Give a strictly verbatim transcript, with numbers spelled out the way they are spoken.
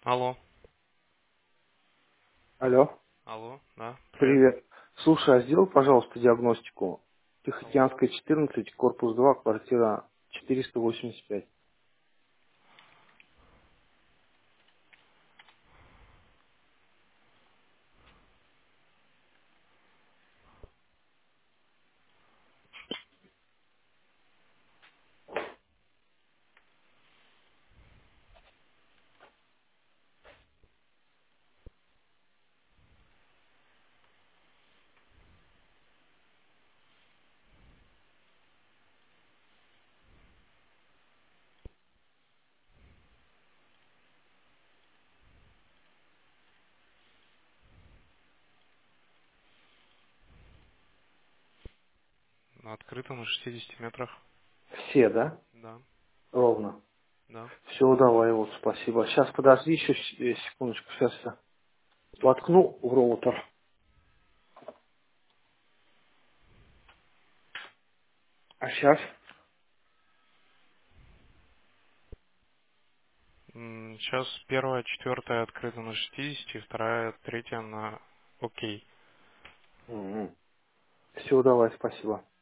Алло. Алло, Алло, да, привет. привет. Слушай, а сделай, пожалуйста, диагностику. Тихоокеанская, четырнадцать, корпус два, квартира четыреста восемьдесят пять. Открыто на шестидесяти метрах. Все, да? Да, Ровно. да. Все, давай, вот, спасибо. Сейчас, подожди еще с- э, секундочку. Сейчас я воткну в роутер. А сейчас? М, Сейчас первая, четвертая открыта на шестидесяти, вторая, третья на окей. Все, давай, спасибо.